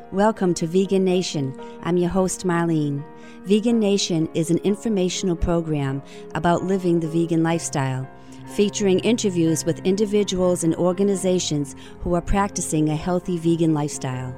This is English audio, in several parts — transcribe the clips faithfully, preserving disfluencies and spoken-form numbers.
Welcome to Vegan Nation. I'm your host, Marlene. Vegan Nation is an informational program about living the vegan lifestyle, featuring interviews with individuals and organizations who are practicing a healthy vegan lifestyle.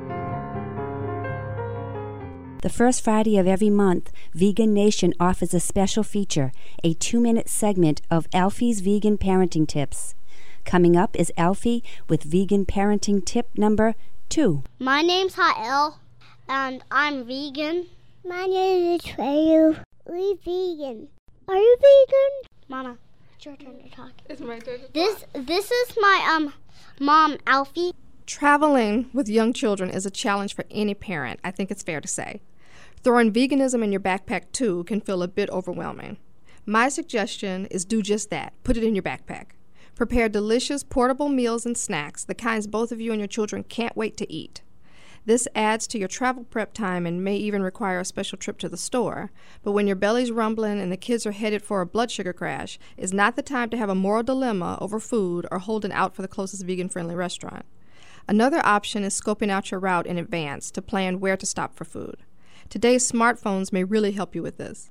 The first Friday of every month, Vegan Nation offers a special feature, a two-minute segment of Alfie's Vegan Parenting Tips. Coming up is Alfie with Vegan Parenting Tip number two. My name's Hael, and I'm vegan. My name is Treyu. We vegan. Are you vegan? Mama, it's your turn to talk. It's my turn to talk. This this is my um mom, Alfie. Traveling with young children is a challenge for any parent, I think it's fair to say. Throwing veganism in your backpack, too, can feel a bit overwhelming. My suggestion is do just that. Put it in your backpack. Prepare delicious portable meals and snacks, the kinds both of you and your children can't wait to eat. This adds to your travel prep time and may even require a special trip to the store. But when your belly's rumbling and the kids are headed for a blood sugar crash, it's not the time to have a moral dilemma over food or holding out for the closest vegan-friendly restaurant. Another option is scoping out your route in advance to plan where to stop for food. Today's smartphones may really help you with this.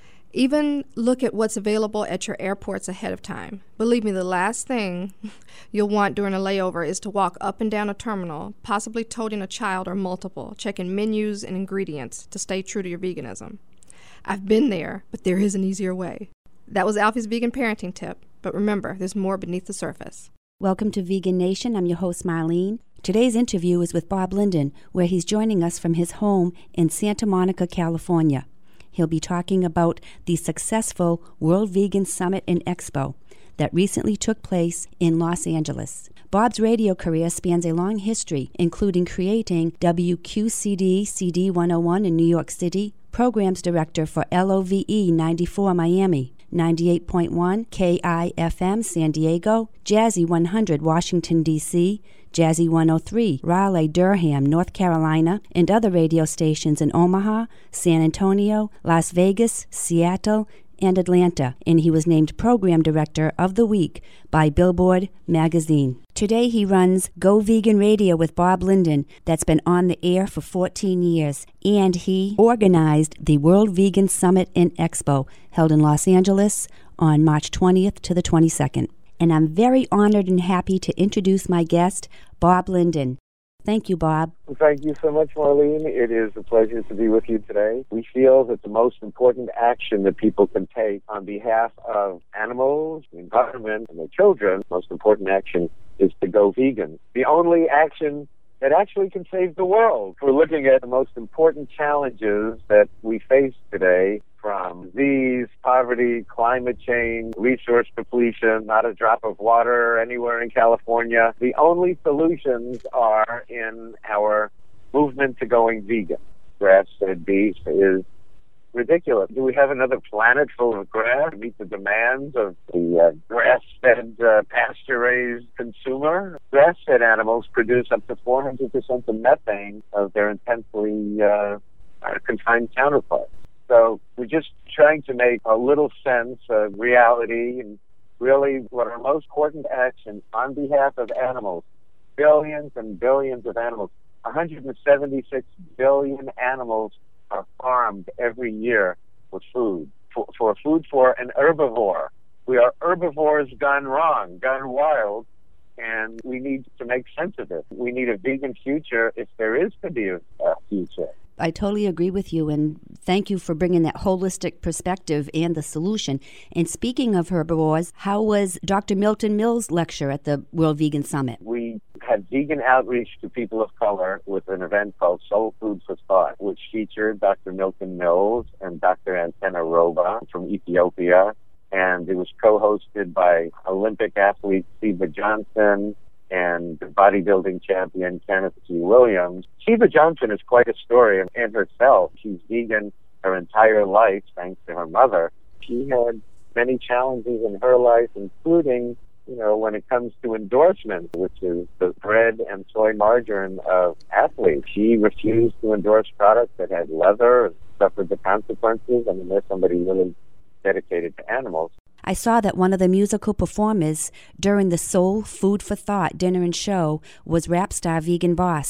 Even look at what's available at your airports ahead of time. Believe me, the last thing you'll want during a layover is to walk up and down a terminal, possibly toting a child or multiple, checking menus and ingredients to stay true to your veganism. I've been there, but there is an easier way. That was Alfie's Vegan Parenting Tip, but remember, there's more beneath the surface. Welcome to Vegan Nation. I'm your host, Marlene. Today's interview is with Bob Linden, where he's joining us from his home in Santa Monica, California. He'll be talking about the successful World Vegan Summit and Expo that recently took place in Los Angeles. Bob's radio career spans a long history, including creating W Q C D C D one oh one in New York City, programs director for L O V E ninety-four Miami, ninety-eight point one K I F M San Diego, Jazzy one hundred Washington, D C, Jazzy one oh three, Raleigh-Durham, North Carolina, and other radio stations in Omaha, San Antonio, Las Vegas, Seattle, and Atlanta, and he was named Program Director of the Week by Billboard magazine. Today he runs Go Vegan Radio with Bob Linden, that's been on the air for fourteen years, and he organized the World Vegan Summit and Expo held in Los Angeles on March twentieth to the twenty-second. And I'm very honored and happy to introduce my guest, Bob Linden. Thank you, Bob. Thank you so much, Marlene. It is a pleasure to be with you today. We feel that the most important action that people can take on behalf of animals, the environment, and their children, the most important action is to go vegan. The only action that actually can save the world. We're looking at the most important challenges that we face today, from disease, poverty, climate change, resource depletion, not a drop of water anywhere in California. The only solutions are in our movement to going vegan. Grass-fed beef is ridiculous. Do we have another planet full of grass to meet the demands of the uh, grass-fed, uh, pasture-raised consumer? Grass-fed animals produce up to four hundred percent the methane of their intensely uh, confined counterparts. So we're just trying to make a little sense of reality and really what our most important action on behalf of animals, billions and billions of animals, one hundred seventy-six billion animals are farmed every year for food, for, for food for an herbivore. We are herbivores gone wrong, gone wild, and we need to make sense of it. We need a vegan future if there is to be a, a future. I totally agree with you, and thank you for bringing that holistic perspective and the solution. And speaking of herbivores, how was Doctor Milton Mills' lecture at the World Vegan Summit? We had vegan outreach to people of color with an event called Soul Food for Thought, which featured Doctor Milton Mills and Doctor Antenna Roba from Ethiopia. And it was co-hosted by Olympic athlete Siva Johnson and bodybuilding champion Kenneth G. Williams. Siva Johnson is quite a story in herself. She's vegan her entire life, thanks to her mother. She had many challenges in her life, including, you know, when it comes to endorsement, which is the bread and soy margarine of athletes. She refused to endorse products that had leather and suffered the consequences. I mean, there's somebody really dedicated to animals. I saw that one of the musical performers during the Soul Food for Thought dinner and show was rap star Vegan Boss.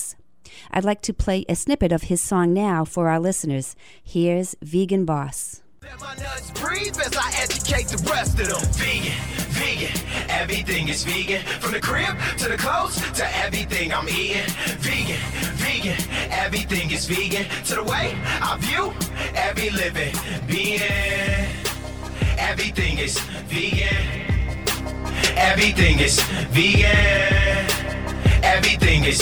I'd like to play a snippet of his song now for our listeners. Here's Vegan Boss. Let my nuts breathe as I educate the rest of them. Vegan, vegan, everything is vegan. From the crib to the clothes to everything I'm eating. Vegan, vegan, everything is vegan. To the way I view every living being. Everything is vegan. Everything is vegan. Everything is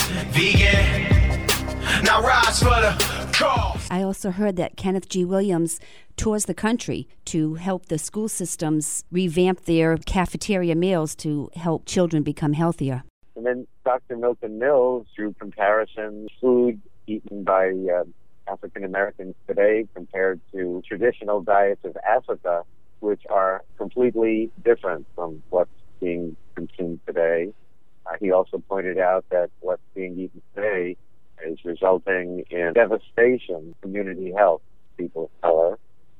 vegan. Now rise for the cause. I also heard that Kenneth G. Williams tours the country to help the school systems revamp their cafeteria meals to help children become healthier. And then Doctor Milton Mills drew comparisons, food eaten by uh, African Americans today compared to traditional diets of Africa, which are completely different from what's being consumed today. Uh, he also pointed out that what's being eaten today is resulting in devastation, community health, people of color,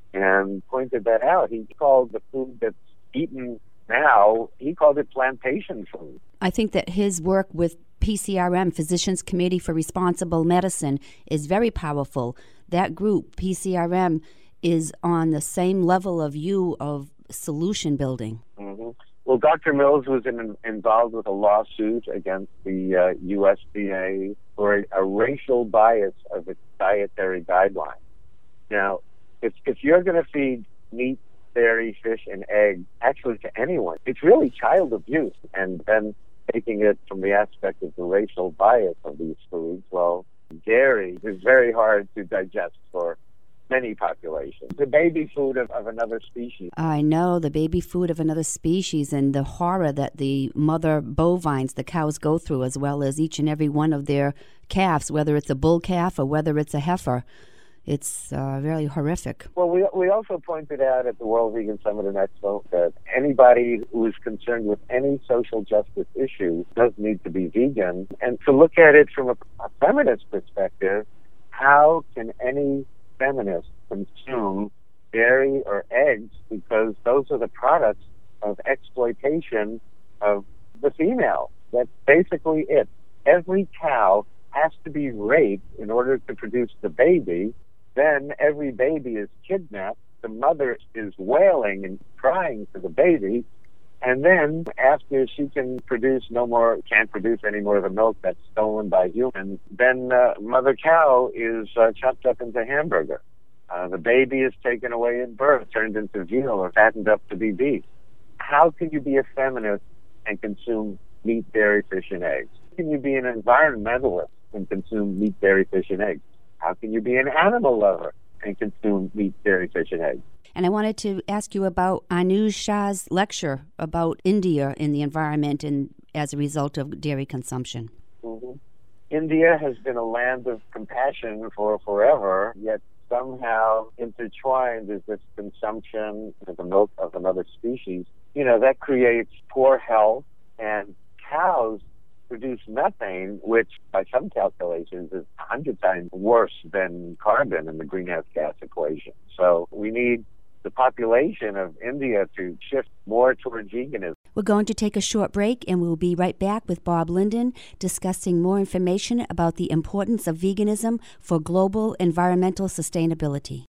and pointed that out. He called the food that's eaten now, he called it plantation food. I think that his work with P C R M, Physicians Committee for Responsible Medicine, is very powerful. That group, P C R M, is on the same level of you of solution building. Mm-hmm. Well, Doctor Mills was in, involved with a lawsuit against the uh, U S D A for a, a racial bias of its dietary guidelines. Now, if, if you're going to feed meat, dairy, fish, and eggs, actually to anyone, it's really child abuse. And then taking it from the aspect of the racial bias of these foods, well, dairy is very hard to digest for many populations. The baby food of, of another species. I know, the baby food of another species and the horror that the mother bovines, the cows, go through, as well as each and every one of their calves, whether it's a bull calf or whether it's a heifer. It's uh, really horrific. Well, we we also pointed out at the World Vegan Summit in Expo that anybody who is concerned with any social justice issue does need to be vegan. And to look at it from a, a feminist perspective, how can any feminist consume dairy or eggs, because those are the products of exploitation of the female? That's basically it. Every cow has to be raped in order to produce the baby. Then every baby is kidnapped. The mother is wailing and crying for the baby. And then after she can produce no more, can't produce any more of the milk that's stolen by humans, then uh, mother cow is uh, chopped up into hamburger. Uh, the baby is taken away at birth, turned into veal or fattened up to be beef. How can you be a feminist and consume meat, dairy, fish, and eggs? How can you be an environmentalist and consume meat, dairy, fish, and eggs? How can you be an animal lover and consume meat, dairy, fish, and eggs? And I wanted to ask you about Anuj Shah's lecture about India in the environment and as a result of dairy consumption. Mm-hmm. India has been a land of compassion for forever, yet somehow intertwined is this consumption of the milk of another species. You know, that creates poor health, and cows produce methane, which by some calculations is a hundred times worse than carbon in the greenhouse gas equation. So we need the population of India to shift more toward veganism. We're going to take a short break, and we'll be right back with Bob Linden discussing more information about the importance of veganism for global environmental sustainability.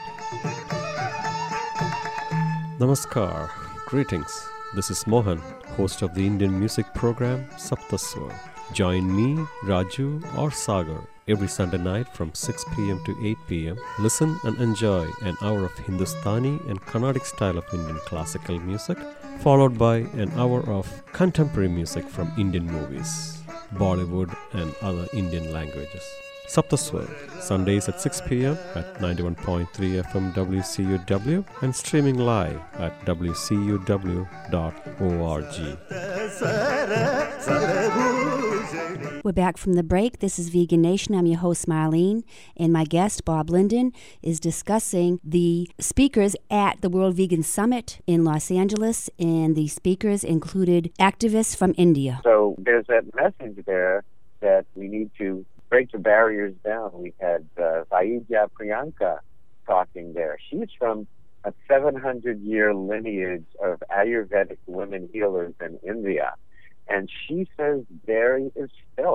Namaskar. Greetings. This is Mohan, host of the Indian music program Saptaswar. Join me, Raju, or Sagar every Sunday night from six p.m. to eight p.m. Listen and enjoy an hour of Hindustani and Carnatic style of Indian classical music, followed by an hour of contemporary music from Indian movies, Bollywood, and other Indian languages. Saptaswar, Sundays at six p.m. at ninety-one point three F M W C U W and streaming live at w c u w dot org. We're back from the break. This is Vegan Nation. I'm your host, Marlene, and my guest, Bob Linden, is discussing the speakers at the World Vegan Summit in Los Angeles, and the speakers included activists from India. So there's that message there that we need to break the barriers down. We had uh, Vaidya Priyanka talking there. She's from a seven hundred year lineage of Ayurvedic women healers in India. And she says dairy is filth.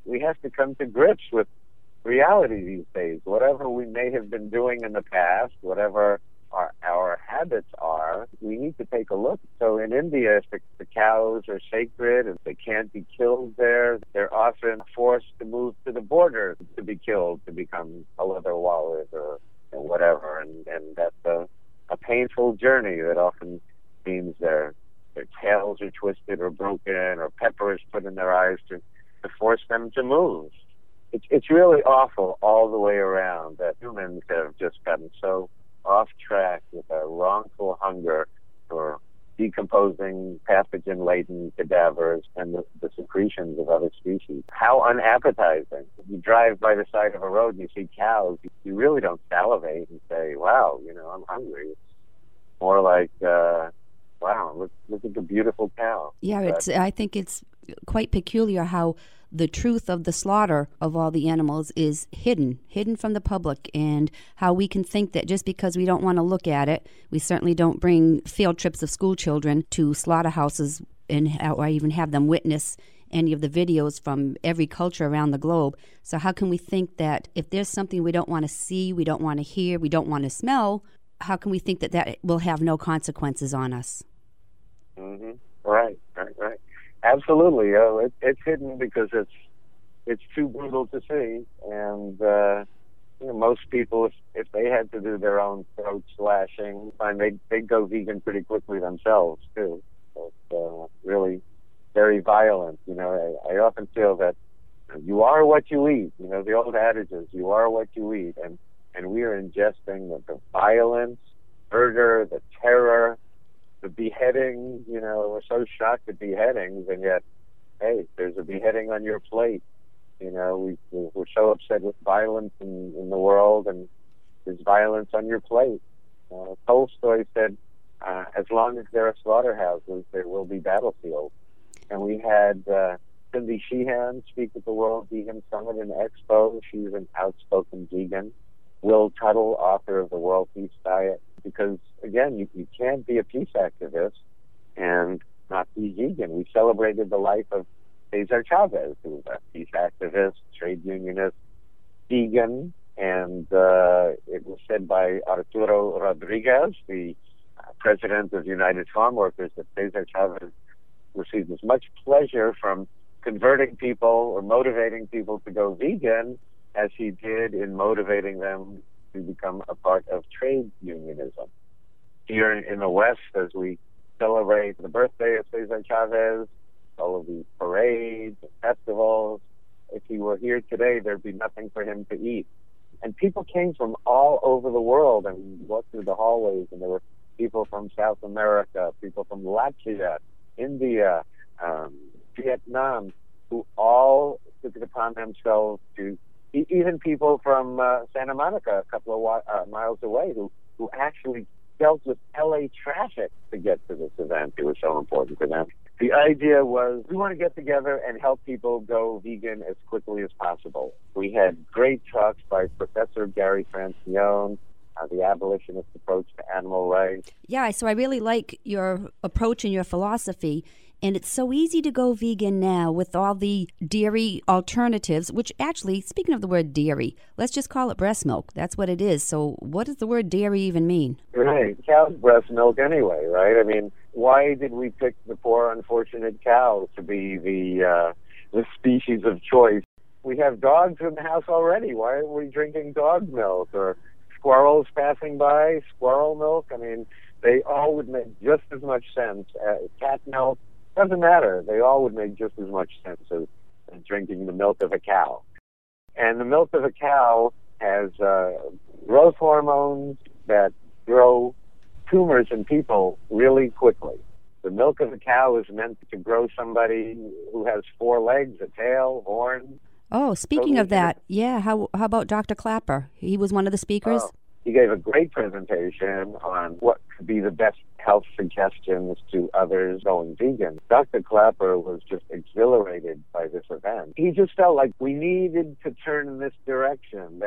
we have to come to grips with reality these days. Whatever we may have been doing in the past, whatever our, our habits are, we need to take a look. So in India, if the, the cows are sacred and they can't be killed there, they're often forced to move to the border to be killed, to become a leather wallet or, or whatever. And, and that's a, a painful journey that often means their, their tails are twisted or broken, or pepper is put in their eyes to, to force them to move. It's, it's really awful all the way around that humans have just gotten so off track with our wrongful hunger for decomposing pathogen-laden cadavers and the, the secretions of other species. How unappetizing. If you drive by the side of a road and you see cows, you, you really don't salivate and say, wow, you know, I'm hungry. It's more like, uh, wow, look, look at the beautiful cow. Yeah, but, it's. I think it's quite peculiar how the truth of the slaughter of all the animals is hidden, hidden from the public, and how we can think that just because we don't want to look at it, we certainly don't bring field trips of school children to slaughterhouses and or even have them witness any of the videos from every culture around the globe. So how can we think that if there's something we don't want to see, we don't want to hear, we don't want to smell, how can we think that that will have no consequences on us? Mm-hmm. Right, right, right. Absolutely. Oh, it, it's hidden because it's it's too brutal to see, and uh, you know, most people, if, if they had to do their own throat slashing, find they they'd go vegan pretty quickly themselves too. It's uh, really very violent. You know, I, I often feel that you are what you eat. You know, the old adage is you are what you eat, and and we are ingesting the, the violence, murder, the terror, the beheading. You know, we're so shocked at beheadings, and yet, hey, there's a beheading on your plate. You know, we, we're so upset with violence in, in the world, and there's violence on your plate. Uh, Tolstoy said, uh, as long as there are slaughterhouses, there will be battlefields. And we had uh, Cindy Sheehan speak at the World Vegan Summit and Expo. She's an outspoken vegan. Will Tuttle, author of The World Peace Diet. Because, again, you, you can't be a peace activist and not be vegan. We celebrated the life of Cesar Chavez, who was a peace activist, trade unionist, vegan, and uh, it was said by Arturo Rodriguez, the uh, president of United Farm Workers, that Cesar Chavez received as much pleasure from converting people or motivating people to go vegan as he did in motivating them to become a part of trade unionism. Here in the West, as we celebrate the birthday of Cesar Chavez, all of these parades and festivals, if he were here today, there'd be nothing for him to eat. And people came from all over the world, and we walked through the hallways, and there were people from South America, people from Latvia, India, um, Vietnam, who all took it upon themselves to, even people from uh, Santa Monica, a couple of wa- uh, miles away, who, who actually dealt with L A traffic to get to this event. It was so important to them. The idea was we want to get together and help people go vegan as quickly as possible. We had great talks by Professor Gary Francione, uh, the abolitionist approach to animal rights. Yeah, so I really like your approach and your philosophy. And it's so easy to go vegan now with all the dairy alternatives, which actually, speaking of the word dairy, let's just call it breast milk. That's what it is. So what does the word dairy even mean? Right. Cow's breast milk anyway, right? I mean, why did we pick the poor, unfortunate cow to be the uh, the species of choice? We have dogs in the house already. Why are we drinking dog milk? Or squirrels passing by, squirrel milk? I mean, they all would make just as much sense. Uh, cat milk, doesn't matter. They all would make just as much sense as, as drinking the milk of a cow. And the milk of a cow has uh, growth hormones that grow tumors in people really quickly. The milk of a cow is meant to grow somebody who has four legs, a tail, horns. Oh, speaking of that, yeah, how how about Doctor Clapper? He was one of the speakers? Oh, he gave a great presentation on what could be the best health suggestions to others going vegan. Doctor Clapper was just exhilarated by this event. He just felt like we needed to turn in this direction, that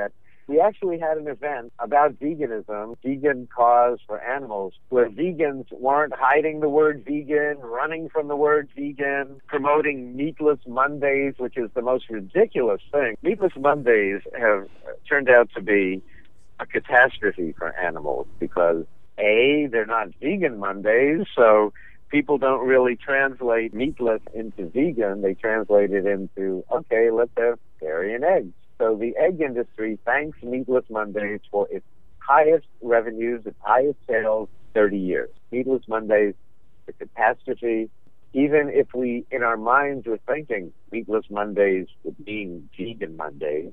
We actually had an event about veganism, vegan cause for animals, where vegans weren't hiding the word vegan, running from the word vegan, promoting Meatless Mondays, which is the most ridiculous thing. Meatless Mondays have turned out to be a catastrophe for animals because, A, they're not vegan Mondays, so people don't really translate meatless into vegan. They translate it into, okay, let's have dairy and eggs. So the egg industry thanks Meatless Mondays for its highest revenues, its highest sales, thirty years. Meatless Mondays, a catastrophe. Even if we, in our minds, were thinking Meatless Mondays would mean vegan Mondays,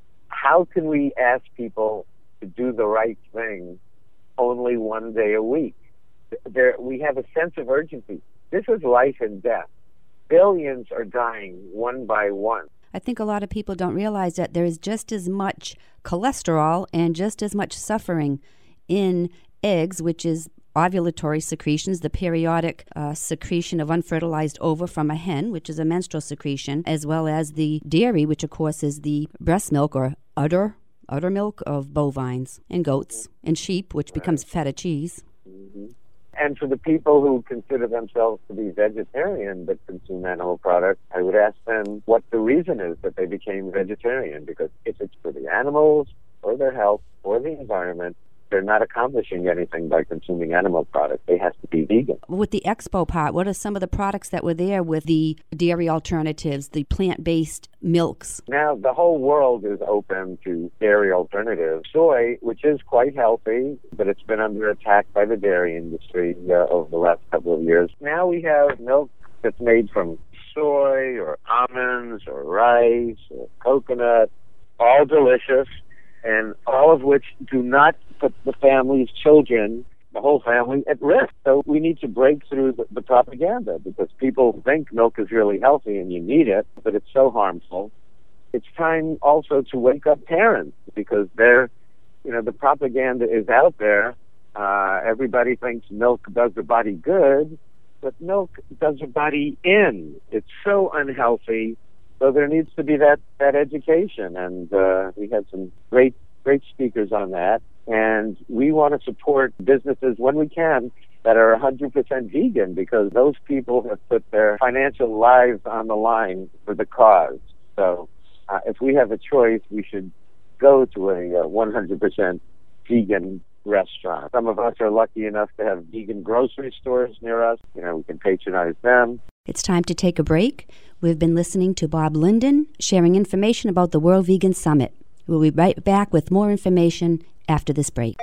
how can we ask people to do the right thing only one day a week? There, we have a sense of urgency. This is life and death. Billions are dying one by one. I think a lot of people don't realize that there is just as much cholesterol and just as much suffering in eggs, which is ovulatory secretions, the periodic uh, secretion of unfertilized ova from a hen, which is a menstrual secretion, as well as the dairy, which of course is the breast milk or udder, udder milk of bovines and goats and sheep, which becomes feta cheese. Mm-hmm. And for the people who consider themselves to be vegetarian but consume animal products, I would ask them what the reason is that they became vegetarian, because if it's for the animals or their health or the environment, they're not accomplishing anything by consuming animal products. They have to be vegan. With the expo part, what are some of the products that were there with the dairy alternatives, the plant-based milks? Now, the whole world is open to dairy alternatives. Soy, which is quite healthy, but it's been under attack by the dairy industry uh, over the last couple of years. Now we have milk that's made from soy or almonds or rice or coconut, all delicious, and all of which do not put the family's children, the whole family, at risk. So we need to break through the, the propaganda, because people think milk is really healthy and you need it, but it's so harmful. It's time also to wake up parents, because they're, you know, the propaganda is out there. Uh, everybody thinks milk does the body good, but milk does the body in. It's so unhealthy. So there needs to be that, that education, and uh, we had some great, great speakers on that. And we want to support businesses when we can that are one hundred percent vegan, because those people have put their financial lives on the line for the cause. So uh, if we have a choice, we should go to a uh, one hundred percent vegan restaurant. Some of us are lucky enough to have vegan grocery stores near us. You know, we can patronize them. It's time to take a break. We've been listening to Bob Linden sharing information about the World Vegan Summit. We'll be right back with more information after this break.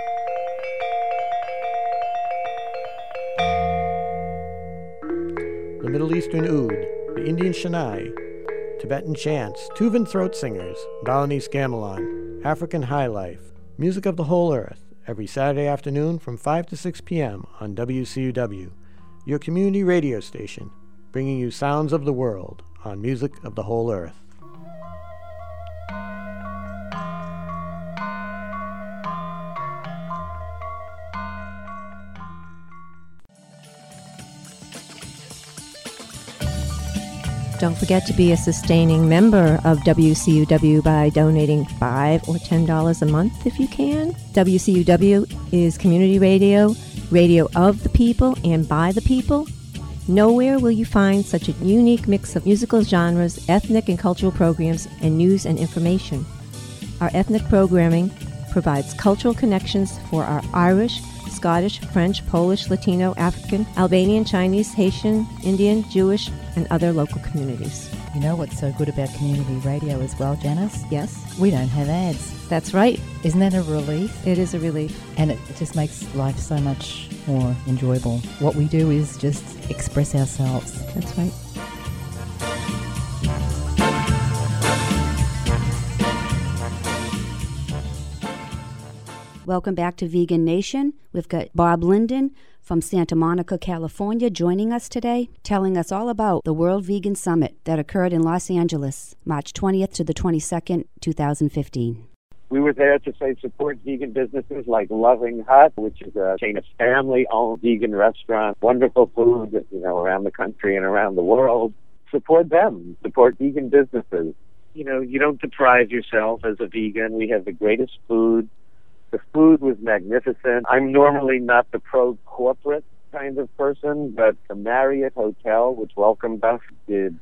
The Middle Eastern Oud, the Indian Shania, Tibetan chants, Tuvan throat singers, Balinese gamelan, African high life, music of the whole earth, every Saturday afternoon from five to six p.m. on W C U W, your community radio station, bringing you sounds of the world on Music of the Whole Earth. Don't forget to be a sustaining member of W C U W by donating five dollars or ten dollars a month if you can. W C U W is community radio, radio of the people and by the people. Nowhere will you find such a unique mix of musical genres, ethnic and cultural programs, and news and information. Our ethnic programming provides cultural connections for our Irish, Scottish, French, Polish, Latino, African, Albanian, Chinese, Haitian, Indian, Jewish, and other local communities. You know what's so good about community radio as well, Janice? Yes. We don't have ads. That's right. Isn't that a relief? It is a relief. And it just makes life so much more enjoyable. What we do is just express ourselves. That's right. Welcome back to Vegan Nation. We've got Bob Linden from Santa Monica, California, joining us today, telling us all about the World Vegan Summit that occurred in Los Angeles, March twentieth to the twenty-second, two thousand fifteen. We were there to say support vegan businesses like Loving Hut, which is a chain of family-owned vegan restaurants, wonderful food, you know, around the country and around the world. Support them. Support vegan businesses. you know, you don't deprive yourself as a vegan. We have the greatest food. The food was magnificent. I'm normally not the pro-corporate kind of person, but the Marriott Hotel, which welcomed us, did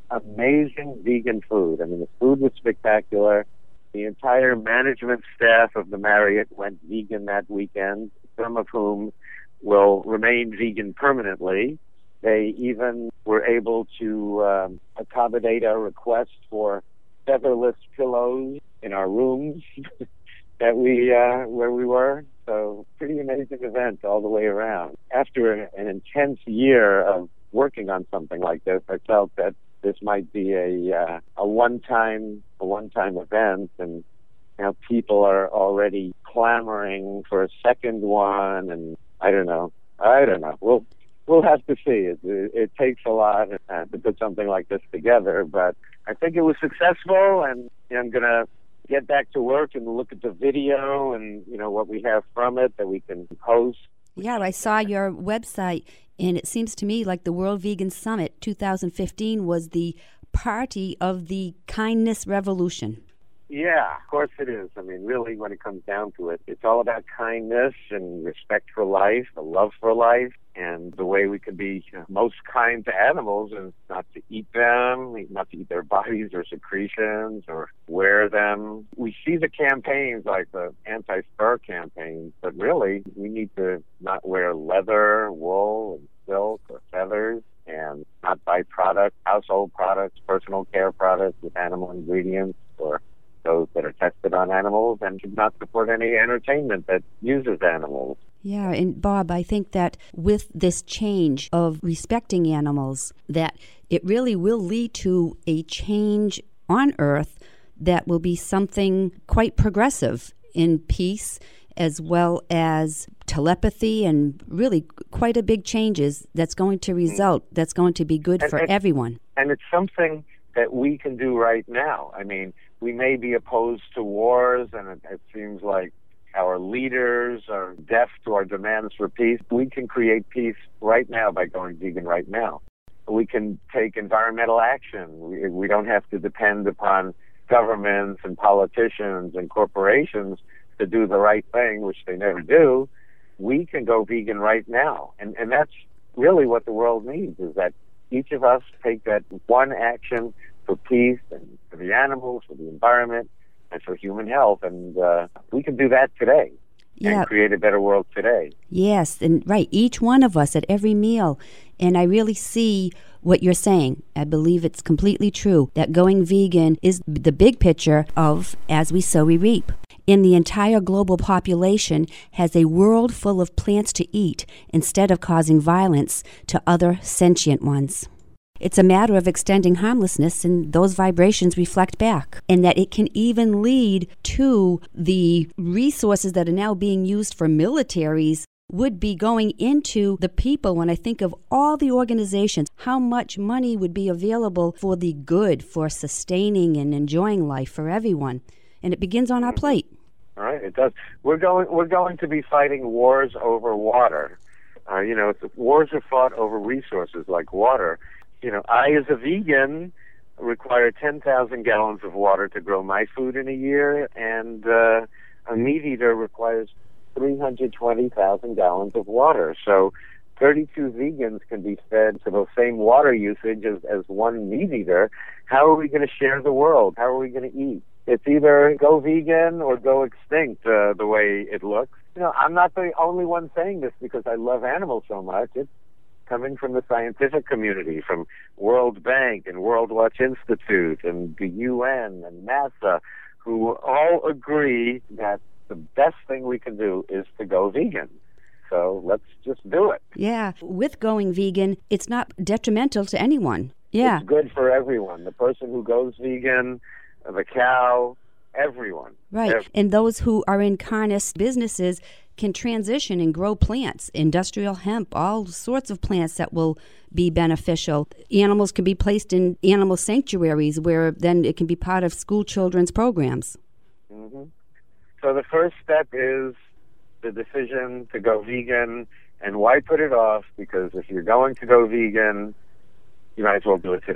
amazing vegan food. I mean, the food was spectacular. The entire management staff of the Marriott went vegan that weekend, some of whom will remain vegan permanently. They even were able to um, accommodate our request for featherless pillows in our rooms that we uh, where we were. So pretty amazing event all the way around. After an, an intense year of working on something like this, I felt that this might be a uh, a one-time a one-time event, and now people are already clamoring for a second one. And I don't know, I don't know. We'll we'll have to see. It it, it takes a lot uh, to put something like this together, but I think it was successful, and you know, I'm gonna get back to work and look at the video and you know what we have from it that we can post. Yeah, I saw your website, and it seems to me like the World Vegan Summit two thousand fifteen was the party of the kindness revolution. Yeah, of course it is. I mean, really, when it comes down to it, it's all about kindness and respect for life, the love for life, and the way we can be most kind to animals is not to eat them, not to eat their bodies or secretions or wear them. We see the campaigns like the anti-fur campaigns, but really, we need to not wear leather, wool, and silk or feathers, and not buy products, household products, personal care products with animal ingredients or those that are tested on animals, and should not support any entertainment that uses animals. Yeah, and Bob, I think that with this change of respecting animals, that it really will lead to a change on Earth that will be something quite progressive in peace, as well as telepathy, and really quite a big changes that's going to result, that's going to be good and, for and, everyone. And it's something that we can do right now. I mean, we may be opposed to wars, and it, it seems like our leaders are deaf to our demands for peace. We can create peace right now by going vegan right now. We can take environmental action. We, we don't have to depend upon governments and politicians and corporations to do the right thing, which they never do. We can go vegan right now. And, and that's really what the world needs, is that each of us take that one action for peace and for the animals, for the environment, and for human health. And uh, we can do that today yeah. and create a better world today. Yes, and right, each one of us at every meal. And I really see what you're saying. I believe it's completely true that going vegan is the big picture of as we sow, we reap. And the entire global population has a world full of plants to eat instead of causing violence to other sentient ones. It's a matter of extending harmlessness, and those vibrations reflect back. And that it can even lead to the resources that are now being used for militaries would be going into the people. When I think of all the organizations, how much money would be available for the good, for sustaining and enjoying life for everyone. And it begins on our plate. All right, it does. We're going, we're going to be fighting wars over water. Uh, you know, wars are fought over resources like water. You know, I, as a vegan, require ten thousand gallons of water to grow my food in a year, and uh, a meat eater requires three hundred twenty thousand gallons of water. So thirty-two vegans can be fed to the same water usage as, as one meat eater. How are we going to share the world? How are we going to eat? It's either go vegan or go extinct, uh, the way it looks. You know, I'm not the only one saying this because I love animals so much. It's coming from the scientific community, from World Bank and World Watch Institute and the U N and NASA, who all agree that the best thing we can do is to go vegan. So let's just do it. Yeah, with going vegan, it's not detrimental to anyone. Yeah. It's good for everyone. The person who goes vegan, the cow, everyone. Right. Everyone. And those who are in carnivorous businesses can transition and grow plants, industrial hemp, all sorts of plants that will be beneficial. Animals can be placed in animal sanctuaries where then it can be part of school children's programs. Mm-hmm. So the first step is the decision to go vegan. And why put it off? Because if you're going to go vegan, you might as well do it today.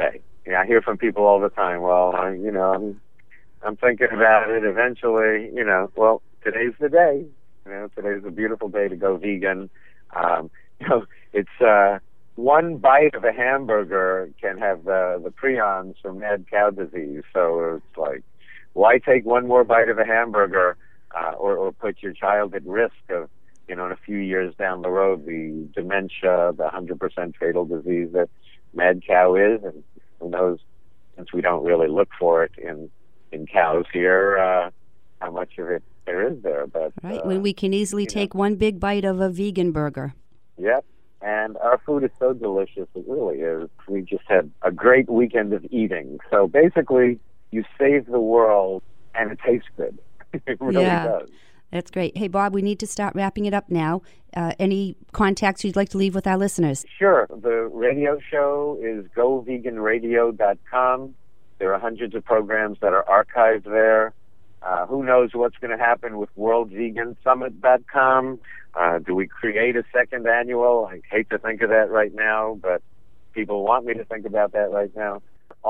yeah, I hear from people all the time. Well, I, you know, I'm, I'm thinking about it. Eventually, you know, well, today's the day. You know, today's a beautiful day to go vegan. Um, you know, it's uh, one bite of a hamburger can have the the prions from mad cow disease. So it's like, why take one more bite of a hamburger, uh, or, or put your child at risk of, you know, in a few years down the road, the dementia, the one hundred percent fatal disease that mad cow is, and who knows, since we don't really look for it in in cows here, uh, how much of it there is there. But right, uh, when we can easily take know. one big bite of a vegan burger. Yep, and our food is so delicious, it really is. We just had a great weekend of eating. So basically, you save the world, and it tastes good. It really yeah. does. That's great. Hey, Bob, we need to start wrapping it up now. Uh, any contacts you'd like to leave with our listeners? Sure. The radio show is go vegan radio dot com. There are hundreds of programs that are archived there. Uh, who knows what's going to happen with world vegan summit dot com? Uh, do we create a second annual? I hate to think of that right now, but people want me to think about that right now.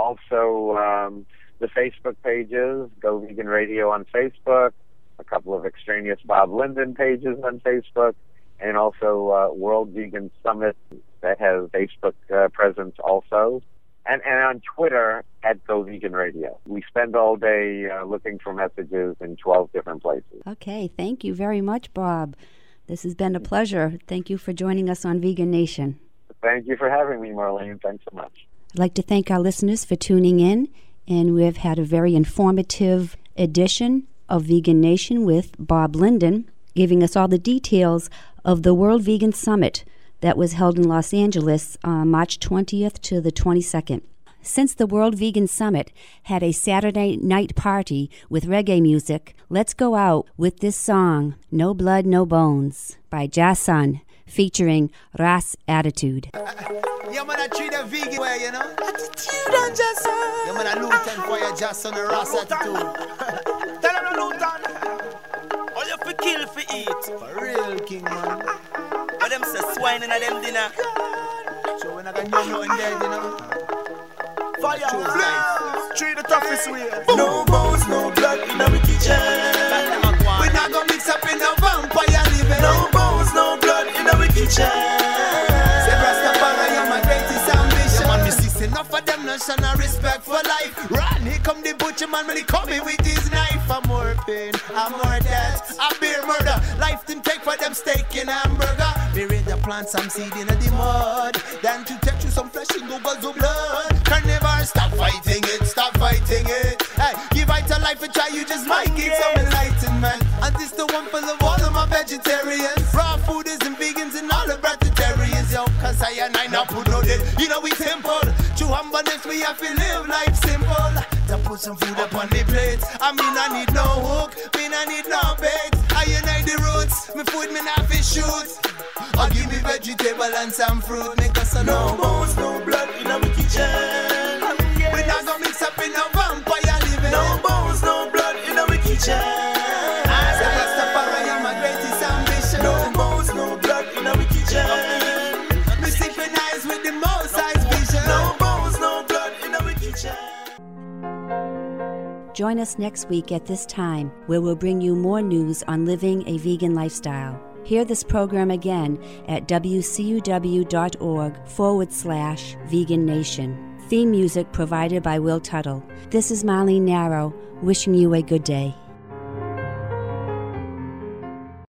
Also, um, the Facebook pages, Go Vegan Radio on Facebook, a couple of extraneous Bob Linden pages on Facebook, and also uh, World Vegan Summit that has Facebook uh, presence also, and, and on Twitter at Go Vegan Radio. We spend all day uh, looking for messages in twelve different places. Okay, thank you very much, Bob. This has been a pleasure. Thank you for joining us on Vegan Nation. Thank you for having me, Marlene. Thanks so much. I'd like to thank our listeners for tuning in, and we've had a very informative edition of Vegan Nation with Bob Linden, giving us all the details of the World Vegan Summit that was held in Los Angeles on March twentieth to the twenty-second. Since the World Vegan Summit had a Saturday night party with reggae music, let's go out with this song, No Blood, No Bones, by Jason, featuring Ras Attitude. Yeah, man, I treat a vegan way, you know? Attitude on Jason. Yeah, man, I Luton for your Jason and Ras Attitude. Tell him Luton. All you for kill for eat. For real, king, man. But them say swine in a them dinner. So when I got no nothing dead, you know? Fire, flames, treat the toughest way. No bones, no blood in our kitchen. We're not gonna mix up in a vampire living. No bones, no blood in our kitchen. Say Rastafari, you're my greatest ambition. Yeah, man, me see enough of them, no show no respect for life. Run, here come the butcher man when he coming with his knife. I'm more pain, I'm more death, I bear murder. Life didn't take for them steak and hamburger. Me ready to plant some seed in the mud, then to take you some flesh and go guzzle blood. Can never stop fighting it, stop fighting it. Hey, give it a life and try, you just might get some enlightenment. And this the one for the all of my vegetarians, raw foodies and vegans and all the vegetarians, yo. Cause I and I not put no dead, you know we simple. True humbleness, we have to live life simple. To put some food up on the plate. I mean I need no hook, mean I need no bait. I unite the roots, me food me not fish shoot. Or give me vegetable and some fruit. Make us a no bones, no blood in our kitchen. We not gonna mix up in a vampire living. No bones, no blood in our kitchen. I say Rastafari, I'm my greatest ambition. No bones, no blood in our kitchen. Me synchronize with the most high's vision. No bones, no blood in our kitchen. Join us next week at this time, where we'll bring you more news on living a vegan lifestyle. Hear this program again at wcuw.org forward slash vegan nation. Theme music provided by Will Tuttle. This is Marlene Narrow, wishing you a good day.